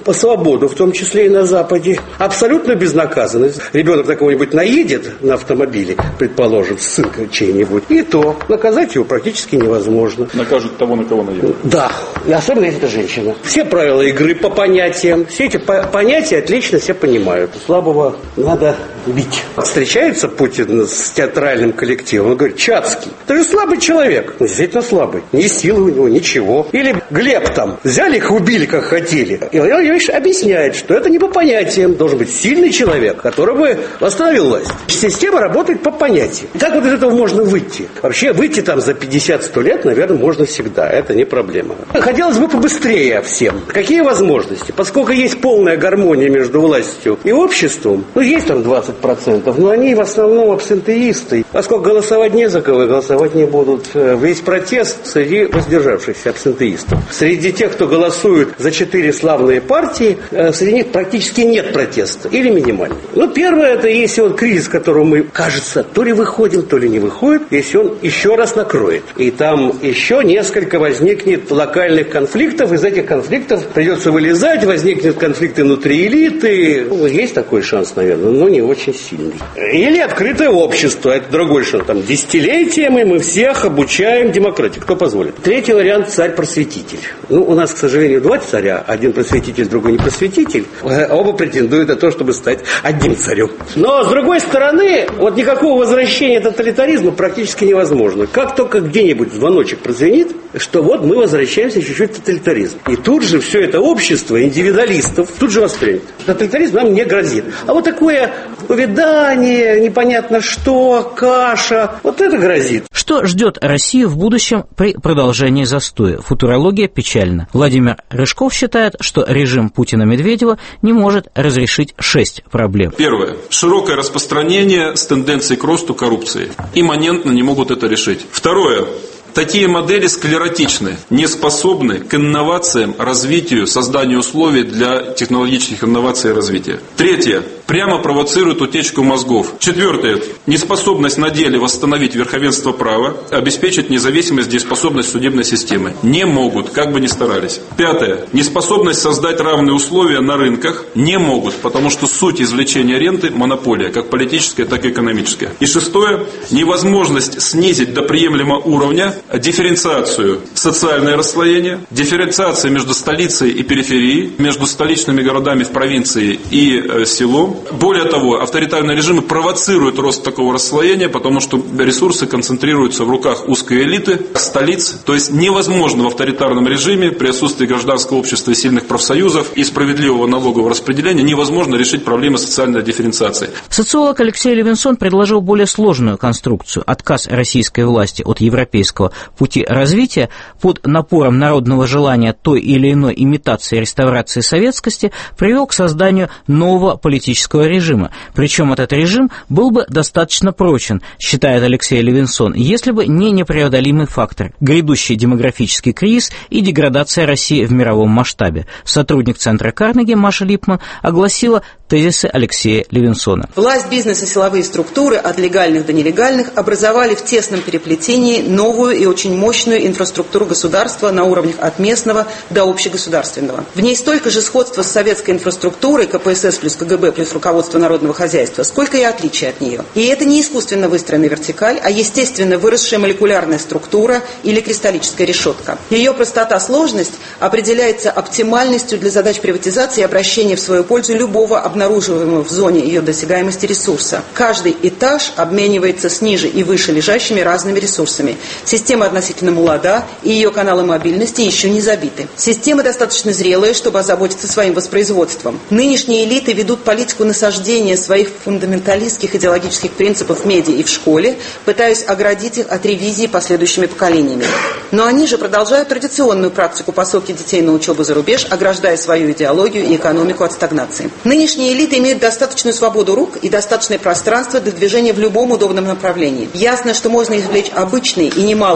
S16: по свободу, в том числе и на Западе. Абсолютно безнаказанно. Ребенок на кого-нибудь наедет на автомобиле, предположим, сын чей-нибудь, и то наказать его практически невозможно.
S15: Накажут того, на кого наедет.
S16: Да, и особенно если это женщина. Все правила игры по понятиям, все эти понятия отлично все понимают. Слабого надо бить. Встречается Путин с театральным коллективом, он говорит: Чацкий, ты же слабый человек. Ну, действительно слабый. Ни силы у него, ничего. Или Глеб там, взяли их, убили, как хотели. И он объясняет, что это не по понятиям. Должен быть сильный человек, который бы восстановил власть. Система работает по понятиям. Как вот из этого можно выйти? Вообще выйти там за 50-100 лет, наверное, можно всегда. Это не проблема. Хотелось бы побыстрее всем. Какие возможности? Поскольку есть полная гармония между властью и обществом, ну, есть там 20%, но они в основном абсентеисты. Поскольку голосовать не за кого, голосовать не будут. Весь протест среди воздержавшихся абсентеистов. Среди тех, кто голосует за 4 славные партии, среди них практически нет протеста. Или минимальный. Ну, первое, это если вот кризис, к которому мы, кажется, то ли выходим, то ли не выходим, если он еще раз накроет. И там еще несколько возникнет локальных конфликтов. Из этих конфликтов придется вылезать, возникнут конфликты внутри элиты. Ну, есть такой шанс, наверное, но не очень сильный. Или открытое общество. Это другой шанс. Там десятилетиями мы всех обучаем демократии. Кто позволит? Третий вариант — царь-просветитель. Ну, у нас, к сожалению, 2 царя. Один просветитель, другой не просветитель. Оба претендуют на то, чтобы стать одним царем. Но, с другой стороны, вот никакого возвращения тоталитаризма практически невозможно. Как только где-нибудь звоночек прозвенит, что вот мы возвращаемся чуть-чуть в тоталитаризм. И тут же все это общество индивидуалистов тут же воспринято. Тоталитаризм нам не грозит. А вот такое увядание, непонятно что, каша, вот это грозит.
S1: Что ждет Россию в будущем при продолжении застоя? Футурология печальна. Владимир Рыжков считает, что режим Путина-Медведева не может разрешить 6 проблем.
S15: Первое. Широкое распространение с тенденцией к росту коррупции. Имманентно не могут это решить. Второе. Такие модели склеротичны, не способны к инновациям, развитию, созданию условий для технологических инноваций и развития. Третье. Прямо провоцирует утечку мозгов. Четвертое. Неспособность на деле восстановить верховенство права, обеспечить независимость, дееспособность судебной системы. Не могут, как бы ни старались. Пятое. Неспособность создать равные условия на рынках. Не могут, потому что суть извлечения ренты – монополия, как политическая, так и экономическая. И шестое. Невозможность снизить до приемлемого уровня дифференциацию, социальное расслоение, дифференциация между столицей и периферией, между столичными городами в провинции и селом. Более того, авторитарные режимы провоцируют рост такого расслоения, потому что ресурсы концентрируются в руках узкой элиты, столиц. То есть невозможно в авторитарном режиме при отсутствии гражданского общества и сильных профсоюзов и справедливого налогового распределения невозможно решить проблемы социальной дифференциации.
S1: Социолог Алексей Левинсон предложил более сложную конструкцию – отказ российской власти от европейского пути развития под напором народного желания той или иной имитации реставрации советскости привел к созданию нового политического режима. Причем этот режим был бы достаточно прочен, считает Алексей Левинсон, если бы не непреодолимый фактор – грядущий демографический кризис и деградация России в мировом масштабе. Сотрудник Центра Карнеги Маша Липман огласила тезисы Алексея Левинсона.
S14: Власть, бизнес и силовые структуры, от легальных до нелегальных, образовали в тесном переплетении новую и очень мощную инфраструктуру государства на уровнях от местного до общегосударственного. В ней столько же сходства с советской инфраструктурой, КПСС плюс КГБ плюс руководство народного хозяйства, сколько и отличий от нее. И это не искусственно выстроенная вертикаль, а естественно выросшая молекулярная структура или кристаллическая решетка. Ее простота, сложность определяется оптимальностью для задач приватизации и обращения в свою пользу любого обнаруживаемого в зоне ее досягаемости ресурса. Каждый этаж обменивается с ниже и выше лежащими разными ресурсами. Система относительно молода, и ее каналы мобильности еще не забиты. Система достаточно зрелая, чтобы озаботиться своим воспроизводством. Нынешние элиты ведут политику насаждения своих фундаменталистских идеологических принципов в медиа и в школе, пытаясь оградить их от ревизии последующими поколениями. Но они же продолжают традиционную практику посылки детей на учебу за рубеж, ограждая свою идеологию и экономику от стагнации. Нынешние элиты имеют достаточную свободу рук и достаточное пространство для движения в любом удобном направлении. Ясно, что можно извлечь обычные и немалые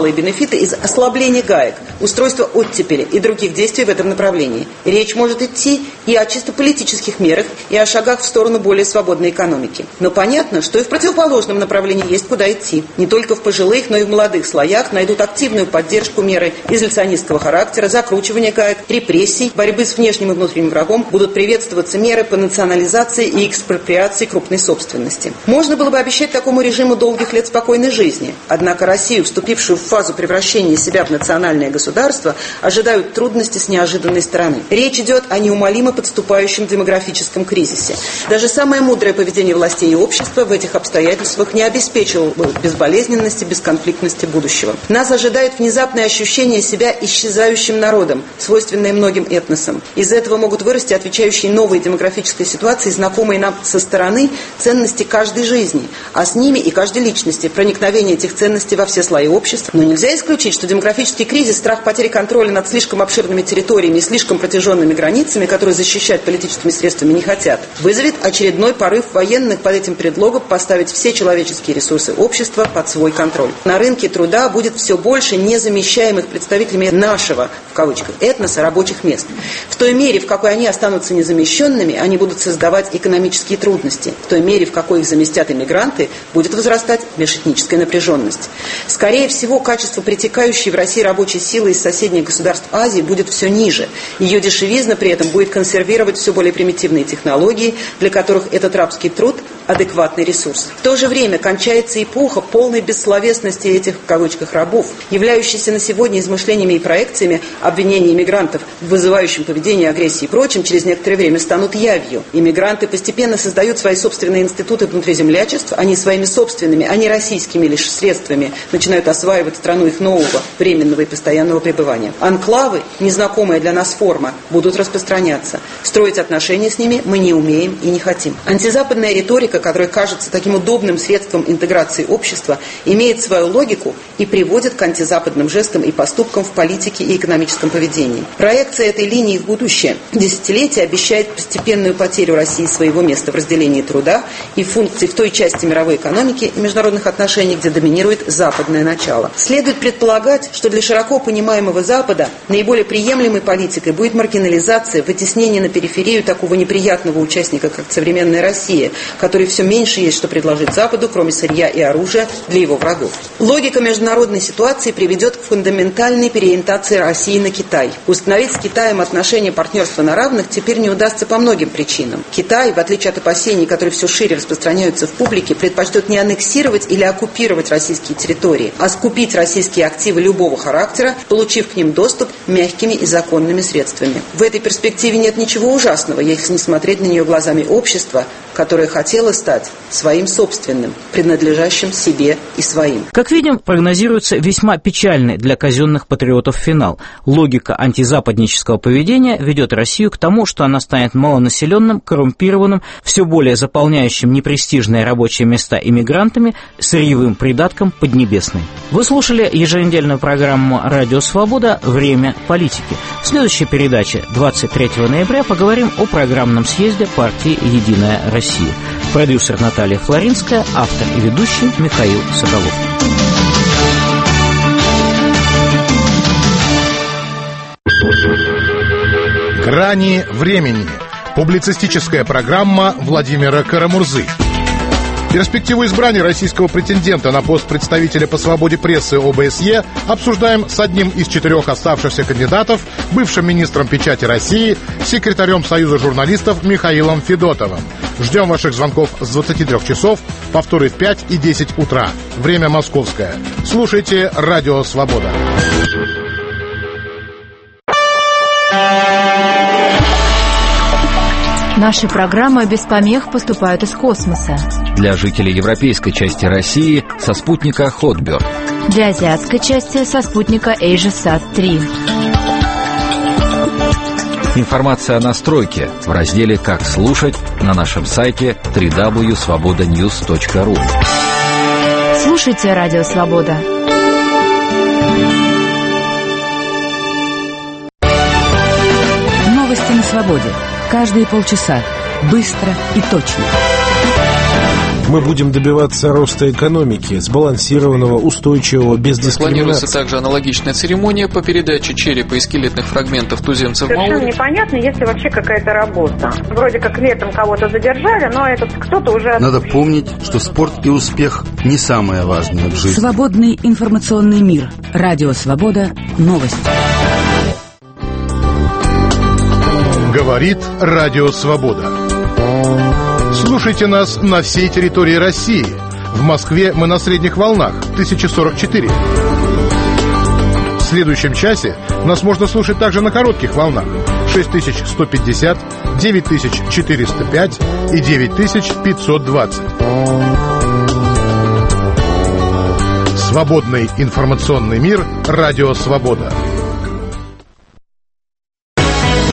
S14: немалые бенефиты из ослабления гаек, устройства оттепели и других действий в этом направлении. Речь может идти и о чисто политических мерах, и о шагах в сторону более свободной экономики. Но понятно, что и в противоположном направлении есть куда идти. Не только в пожилых, но и в молодых слоях найдут активную поддержку меры изоляционистского характера, закручивания гаек, репрессий, борьбы с внешним и внутренним врагом, будут приветствоваться меры по национализации и экспроприации крупной собственности. Можно было бы обещать такому режиму долгих лет спокойной жизни. Однако Россию, вступившую в фазу превращения себя в национальное государство, ожидают трудности с неожиданной стороны. Речь идет о неумолимо подступающем демографическом кризисе. Даже самое мудрое поведение властей и общества в этих обстоятельствах не обеспечило бы безболезненности, бесконфликтности будущего. Нас ожидает внезапное ощущение себя исчезающим народом, свойственное многим этносам. Из этого могут вырасти отвечающие новой демографической ситуации, знакомые нам со стороны ценности каждой жизни, а с ними и каждой личности, проникновение этих ценностей во все слои общества. Но нельзя исключить, что демографический кризис, страх потери контроля над слишком обширными территориями и слишком протяженными границами, которые защищать политическими средствами не хотят, вызовет очередной порыв военных под этим предлогом поставить все человеческие ресурсы общества под свой контроль. На рынке труда будет все больше незамещаемых представителями нашего, в кавычках, этноса рабочих мест. В той мере, в какой они останутся незамещенными, они будут создавать экономические трудности. В той мере, в какой их заместят иммигранты, будет возрастать межэтническая напряженность. Скорее всего, качество притекающей в Россию рабочей силы из соседних государств Азии будет все ниже. Ее дешевизна при этом будет консервировать все более примитивные технологии, для которых этот рабский труд – адекватный ресурс. В то же время кончается эпоха полной бессловесности этих, в кавычках, рабов, являющиеся на сегодня измышлениями и проекциями обвинений иммигрантов в вызывающем поведении, агрессии и прочем, через некоторое время станут явью. Иммигранты постепенно создают свои собственные институты внутриземлячества, они своими собственными, а не российскими лишь средствами начинают осваивать страну их нового, временного и постоянного пребывания. Анклавы, незнакомая для нас форма, будут распространяться. Строить отношения с ними мы не умеем и не хотим. Антизападная риторика, которая кажется таким удобным средством интеграции общества, имеет свою логику и приводит к антизападным жестам и поступкам в политике и экономическом поведении. Проекция этой линии в будущее десятилетия обещает постепенную потерю России своего места в разделении труда и функций в той части мировой экономики и международных отношений, где доминирует западное начало. Следует предполагать, что для широко понимаемого Запада наиболее приемлемой политикой будет маргинализация, вытеснение на периферию такого неприятного участника, как современная Россия, который все меньше есть что предложить Западу, кроме сырья и оружия для его врагов. Логика международной ситуации приведет к фундаментальной переориентации России на Китай. Установить с Китаем отношения партнерства на равных теперь не удастся по многим причинам. Китай, в отличие от опасений, которые все шире распространяются в публике, предпочтет не аннексировать или оккупировать российские территории, а скупить российские активы любого характера, получив к ним доступ мягкими и законными средствами. В этой перспективе нет ничего ужасного, если не смотреть на нее глазами общества, которое хотело стать своим собственным, принадлежащим себе и своим.
S1: Как видим, прогнозируется весьма печальный для казенных патриотов финал. Логика антизападнического поведения ведет Россию к тому, что она станет малонаселенным, коррумпированным, все более заполняющим непрестижные рабочие места иммигрантами, сырьевым придатком Поднебесной. Вы слушали еженедельную программу «Радио Свобода. Время политики». В следующей передаче 23 ноября поговорим о программном съезде партии «Единая Россия». Продюсер Наталья Флоринская, автор и ведущий Михаил Соколов.
S17: «Грани времени». Публицистическая программа Владимира Карамурзы. Перспективу избрания российского претендента на пост представителя по свободе прессы ОБСЕ обсуждаем с одним из 4 оставшихся кандидатов, бывшим министром печати России, секретарем Союза журналистов Михаилом Федотовым. Ждем ваших звонков с 23 часов, повторы в 5 и 10 утра. Время московское. Слушайте «Радио Свобода».
S18: Наши программы без помех поступают из космоса.
S19: Для жителей европейской части России со спутника Хотберг.
S18: Для азиатской части со спутника AsiaSat-3.
S19: Информация о настройке в разделе «Как слушать» на нашем сайте www.svobodanews.ru.
S18: Слушайте «Радио Свобода».
S20: Новости на свободе. Каждые полчаса. Быстро и точно. Мы будем добиваться роста экономики, сбалансированного, устойчивого, без дискриминации.
S21: Планируется также аналогичная церемония по передаче черепа и скелетных фрагментов туземцев Маори.
S22: Совершенно непонятно, есть ли вообще какая-то работа. Вроде как летом кого-то задержали, но этот кто-то уже...
S23: Надо помнить, что спорт и успех не самое важное в жизни.
S24: Свободный информационный мир. Радио «Свобода». Новости.
S17: Говорит Радио Свобода. Слушайте нас на всей территории России. В Москве мы на средних волнах 1044. В следующем часе нас можно слушать также на коротких волнах 6150, 9405 и 9520. Свободный информационный мир. Радио Свобода.